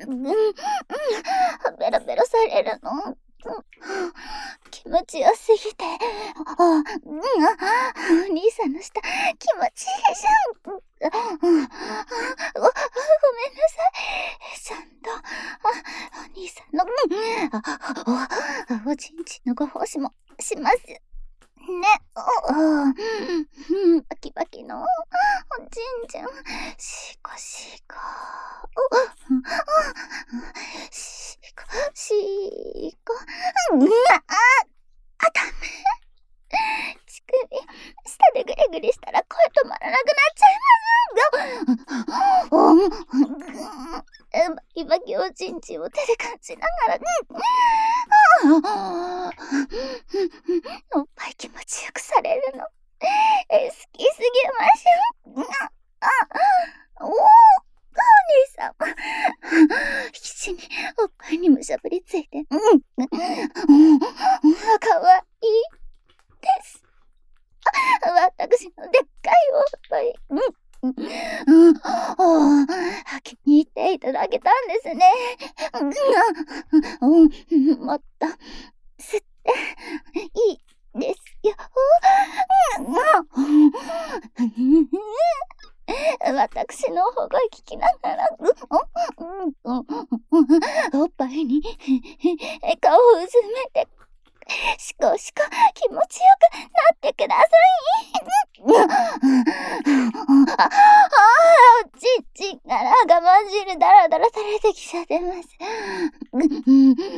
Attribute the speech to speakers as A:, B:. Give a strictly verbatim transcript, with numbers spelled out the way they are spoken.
A: うん、うん、ベロベロされるの。うん、気持ちよすぎて、あ、うん、あ、お兄さんの舌、気持ちいいじゃん。うん、うん、あ、ご、ごめんなさい。ちゃんと、あ、お兄さんの、うん、あ、お、おちんちんのご奉仕もします。ね、お、うん、バキバキの、おちんちん、しこしこ、お、うん、しこ、しこ、うん、あ、あ、ダメ。乳首、舌でぐりぐりしたら声止まらなくなっちゃいますよ。うん、バキバキおちんちんを手で感じながら、うん、あ、おっぱい気持ちよくされるの。え、好きすぎましょ。うん、あ、おお、お兄さん。必死におっぱいにむしゃぶりついて、うん、うん、うん、かわいいです。私のでっかいおっぱい、うん、うん、あ、気に入っていただけたんですね。うん、うん、もっと吸っていいですよ。私の方が聞きながら、おっぱいに顔をうずめて、しこしこ気持ちよくなってください。あ、あ、おちんちんから我慢汁だらだら垂れてきちゃってます。